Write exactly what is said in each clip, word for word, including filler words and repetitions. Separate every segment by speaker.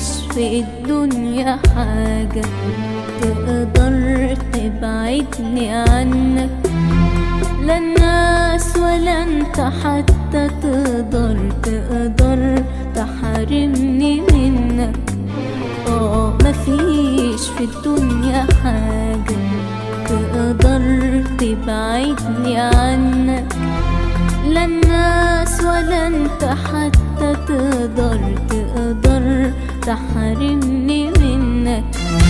Speaker 1: في الدنيا حاجة تقدر تبعدني عنك، لا الناس ولا انت حتى تقدر تقدر تحرمني منك. اه مفيش في الدنيا حاجة تقدر تبعدني عنك، لا الناس ولا انت حتى تقدر تقدر تحرمني منك.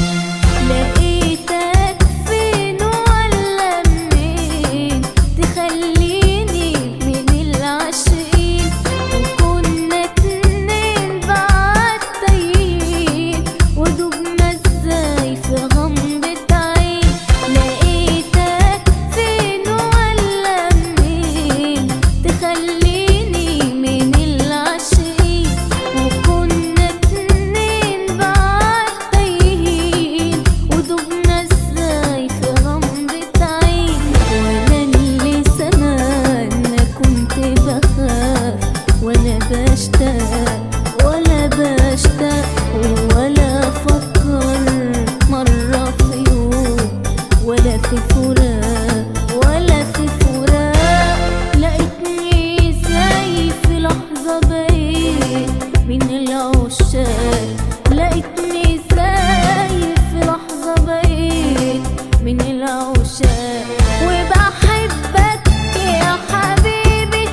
Speaker 1: لقيتك فين ولا منين تخليني من العاشقين، وكنا اتنين بعد تايهين ودوبنا ازاي في غمضة عين. لقيتك فين ولا منين تخليني من العاشقين، وكنا اتنين بعد تايهين ودوبنا ازاي في غمضة عين. وانا اللي زمان كنت بخاف وانا بشتاق ولا بشتاق ولا افكر مرة في يوم ولا في فراق ولا في فراق. لقيتني زي في لحظة بقيت من العشاق، لقيتني زي في لحظة بقيت من العشاق. وبحبك يا حبيبي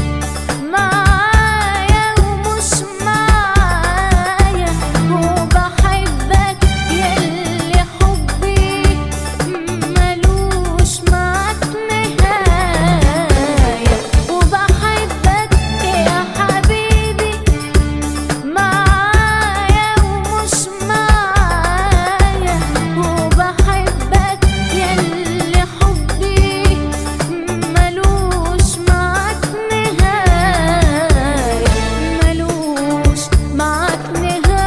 Speaker 1: معايا ومش معايا، وبحبك ياللي حبي ملوش معاك نهاية. وبحبك يا حبيبي معايا ومش معايا، وبحبك ياللي حبي ملوش معاك نهاية، ملوش معاك نهاية.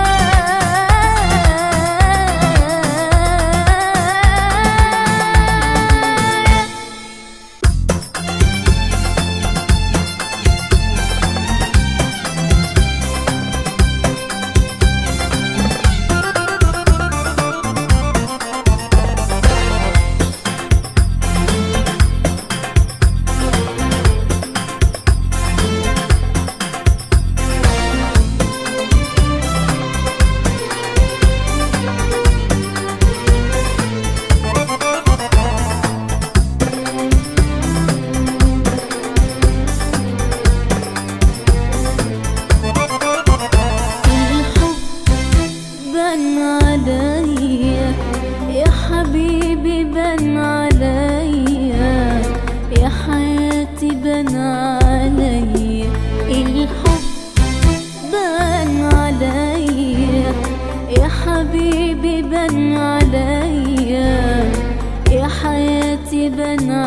Speaker 1: بان عليا يا حبيبي، بان عليا يا حياتي، بان عليا الحب. بان عليا يا حبيبي، بان عليا يا حياتي، بان